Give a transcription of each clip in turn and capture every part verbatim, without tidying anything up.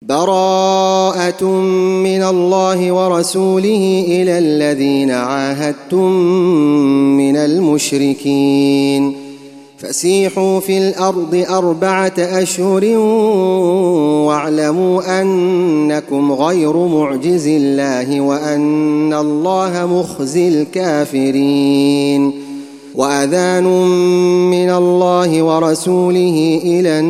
براءة من الله ورسوله إلى الذين عاهدتم من المشركين فسيحوا في الأرض أربعة أشهر واعلموا أنكم غير معجز الله وأن الله مخزي الكافرين وأذان من الله ورسوله إلى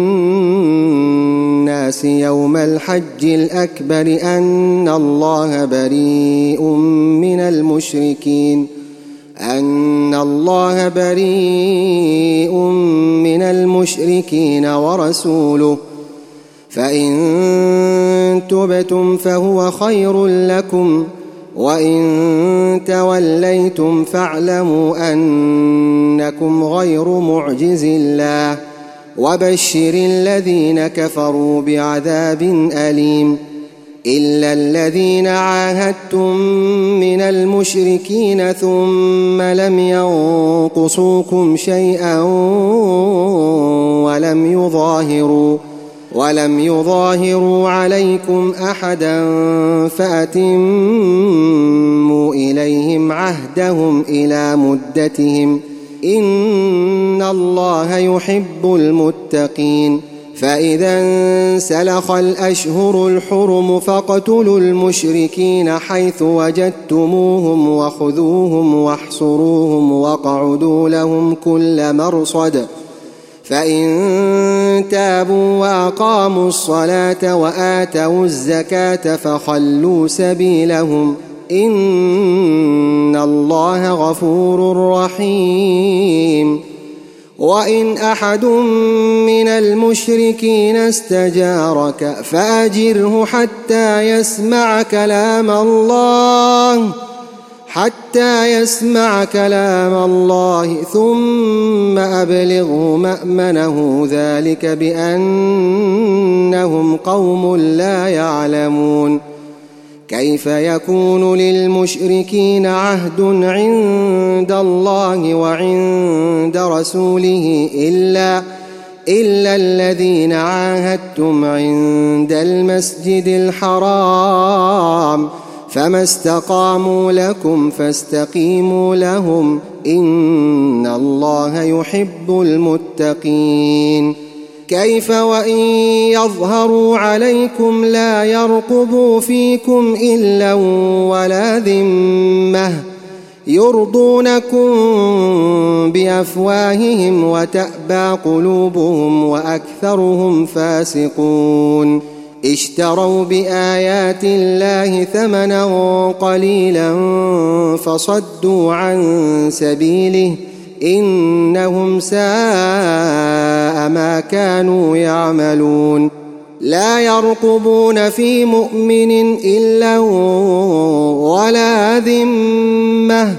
الناس يوم الحج الأكبر أن الله بريء من المشركين أن الله بريء من المشركين ورسوله فإن تبتم فهو خير لكم وإن توليتم فاعلموا أنكم غير معجز الله وبشر الذين كفروا بعذاب أليم إلا الذين عاهدتم من المشركين ثم لم ينقصوكم شيئا ولم يظاهروا ولم يظاهروا عليكم أحدا فأتموا إليهم عهدهم إلى مدتهم إن الله يحب المتقين فإذا انسلخ الأشهر الحرم فاقتلوا المشركين حيث وجدتموهم وخذوهم واحصروهم واقعدوا لهم كل مرصد فإن تابوا وأقاموا الصلاة وآتوا الزكاة فخلوا سبيلهم إن الله غفور رحيم وإن أحد من المشركين استجارك فأجره حتى يسمع كلام الله حتى يسمع كلام الله ثم أبلغه مأمنه ذلك بأنهم قوم لا يعلمون كيف يكون للمشركين عهد عند الله وعند رسوله إلا إلا الذين عاهدتم عند المسجد الحرام فما استقاموا لكم فاستقيموا لهم إن الله يحب المتقين كيف وإن يظهروا عليكم لا يرقبوا فيكم إلا ولا ذمة يرضونكم بأفواههم وتأبى قلوبهم وأكثرهم فاسقون اشتروا بآيات الله ثمنا قليلا فصدوا عن سبيله إنهم ساء ما كانوا يعملون لا يرقبون في مؤمن إلا ولا ذمة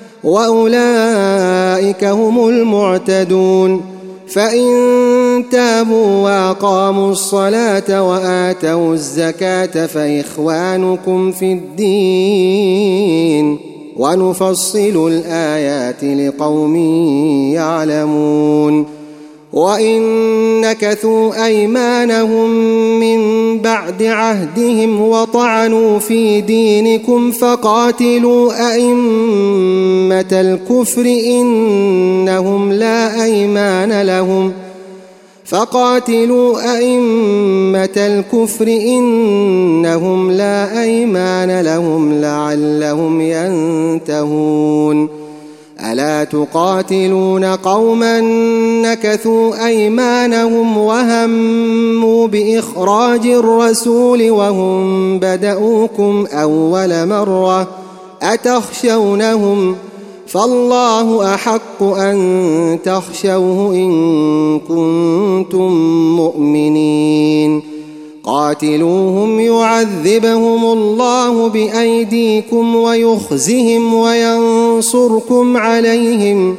وأولئك هم المعتدون فإن تابوا وأقاموا الصلاة وآتوا الزكاة فإخوانكم في الدين ونفصل الآيات لقوم يعلمون وإن نكثوا أيمانهم من بعد عهدهم وطعنوا في دينكم فقاتلوا أئمة الكفر إنهم لا أيمان لهم فقاتلوا أئمة الكفر إنهم لا أيمان لهم لعلهم ينتهون ألا تقاتلون قوما نكثوا أيمانهم وهموا بإخراج الرسول وهم بدؤوكم أول مرة أتخشونهم فالله أحق أن تخشوه إن كنتم مؤمنين قاتلوهم يعذبهم الله بأيديكم ويخزهم وينصركم عليهم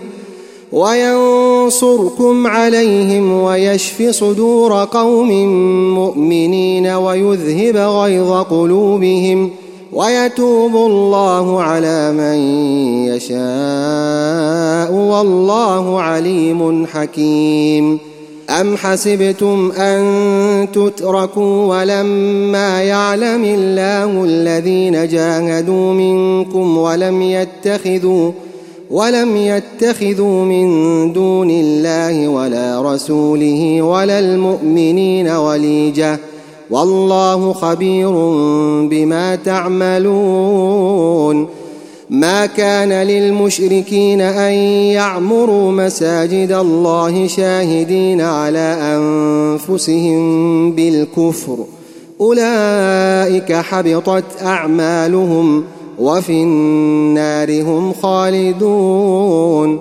وينصركم عليهم ويشف صدور قوم مؤمنين ويذهب غيظ قلوبهم ويتوب الله على من يشاء والله عليم حكيم أم حسبتم أن تتركوا ولما يعلم الله الذين جاهدوا منكم ولم يتخذوا ولم يتخذوا من دون الله ولا رسوله ولا المؤمنين وليجة والله خبير بما تعملون. ما كان للمشركين أن يعمروا مساجد الله شاهدين على أنفسهم بالكفر أولئك حبطت أعمالهم وفي النار هم خالدون.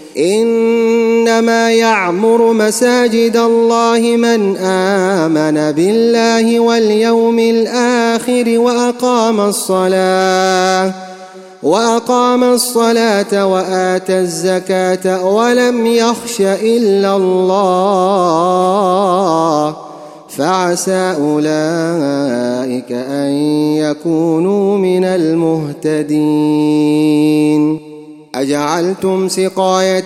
إنما يعمر مساجد الله من آمن بالله واليوم الآخر وأقام الصلاة وأقام الصلاة وآتى الزكاة ولم يخش إلا الله فعسى أولئك أن يكونوا من المهتدين. أجعلتم سقاية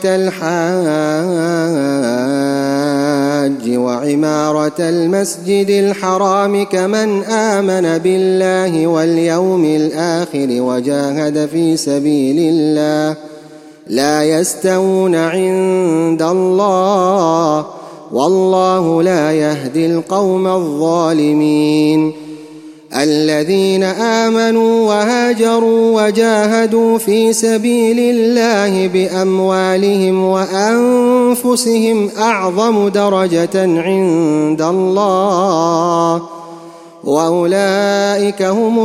الحاج وعمارة المسجد الحرام كمن آمن بالله واليوم الآخر وجاهد في سبيل الله لا يستوون عند الله والله لا يهدي القوم الظالمين. الذين آمنوا وهاجروا وجاهدوا في سبيل الله بأموالهم وأنفسهم أعظم درجة عند الله وأولئك هم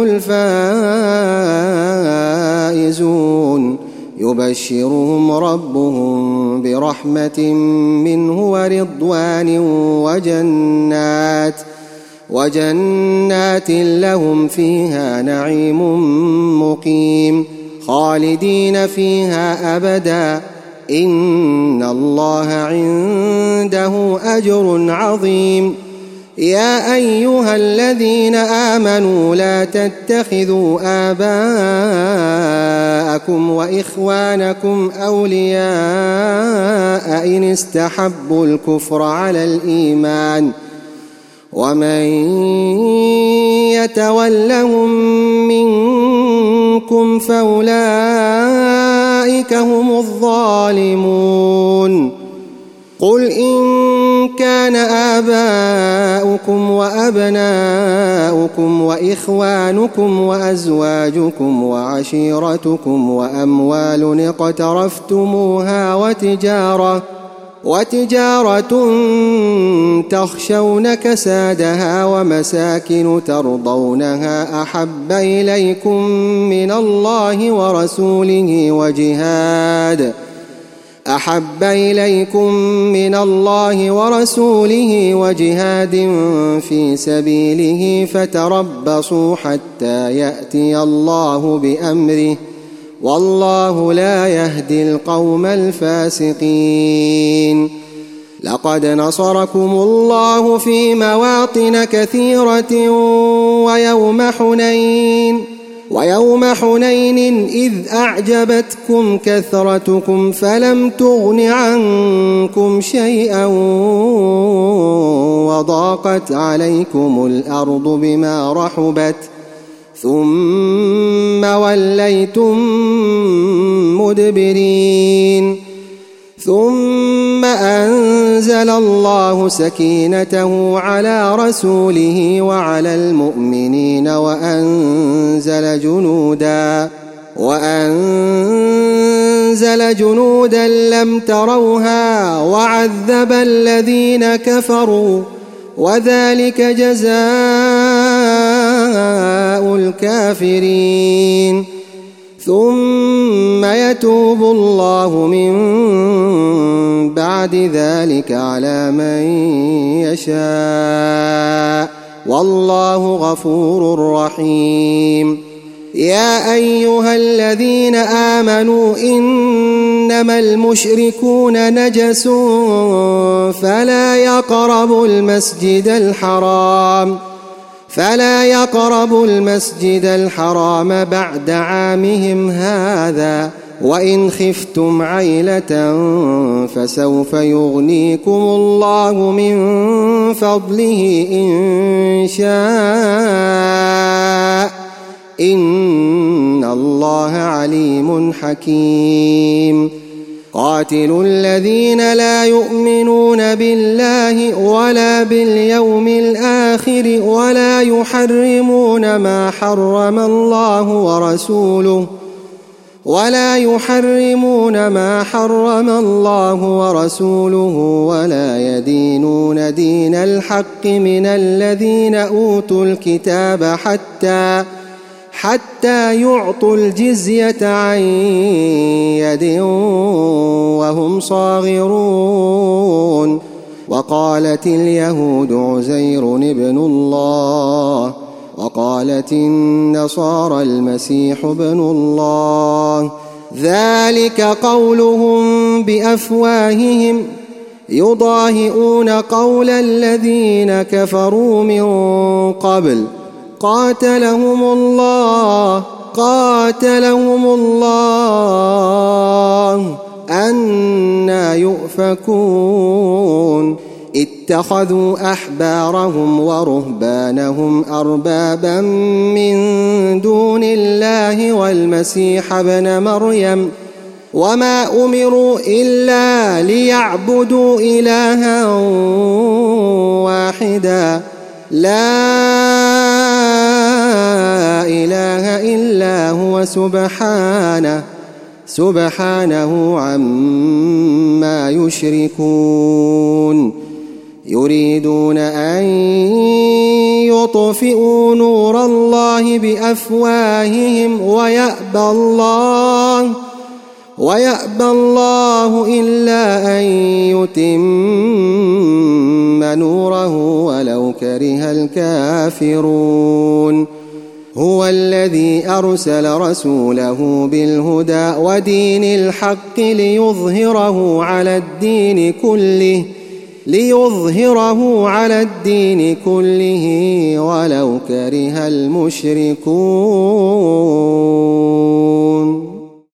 الفائزون. يبشرهم ربهم برحمة منه ورضوان وجنات وجنات لهم فيها نعيم مقيم خالدين فيها أبدا إن الله عنده أجر عظيم. يا أيها الذين آمنوا لا تتخذوا آباءكم وإخوانكم أولياء إن استحبوا الكفر على الإيمان ومن يتولهم منكم فأولئك هم الظالمون. قل إن كان آباؤكم وأبناؤكم وإخوانكم وأزواجكم وعشيرتكم وأموال اقترفتموها وتجارة وتجارة تخشون كسادها ومساكن ترضونها أحب إليكم من الله ورسوله وجهاد أحب إليكم من الله ورسوله وجهاد في سبيله فتربصوا حتى يأتي الله بأمره والله لا يهدي القوم الفاسقين. لقد نصركم الله في مواطن كثيرة ويوم حنين ويوم حنين إذ أعجبتكم كثرتكم فلم تغن عنكم شيئا وضاقت عليكم الأرض بما رحبت ثم وليتم مدبرين. ثم أنزل الله سكينته على رسوله وعلى المؤمنين وأنزل جنودا وأنزل جنودا لم تروها وعذب الذين كفروا وذلك جزاء الكافرين. ثم يتوب الله من بعد ذلك على من يشاء والله غفور رحيم. يا أيها الذين آمنوا إنما المشركون نجس فلا يقربوا المسجد الحرام فلا يقربوا المسجد الحرام بعد عامهم هذا وإن خفتم عيلة فسوف يغنيكم الله من فضله إن شاء إن الله عليم حكيم قاتلوا الذين لا يؤمنون بالله ولا باليوم الآخر ولا يحرمون ما حرم الله ورسوله ولا يحرمون ما حرم الله ورسوله ولا يدينون دين الحق من الذين أوتوا الكتاب حتى حتى يعطوا الجزية عن يد وهم صاغرون وقالت اليهود عزير ابن الله وقالت النصارى المسيح ابن الله ذلك قولهم بأفواههم يضاهئون قول الذين كفروا من قبل قاتلهم الله قاتلهم الله أنى يؤفكون اتخذوا أحبارهم ورهبانهم أربابا من دون الله والمسيح ابن مريم وما أمروا إلا ليعبدوا إلها واحدا لا إله إلا هو سبحانه سبحانه عما يشركون يريدون أن يطفئوا نور الله بأفواههم ويأبى الله ويأبى الله إلا أن يتم نوره ولو كره الكافرون هو الذي أرسل رسوله بالهدى ودين الحق ليظهره على الدين كله ليظهره على الدين كله ولو كره المشركون.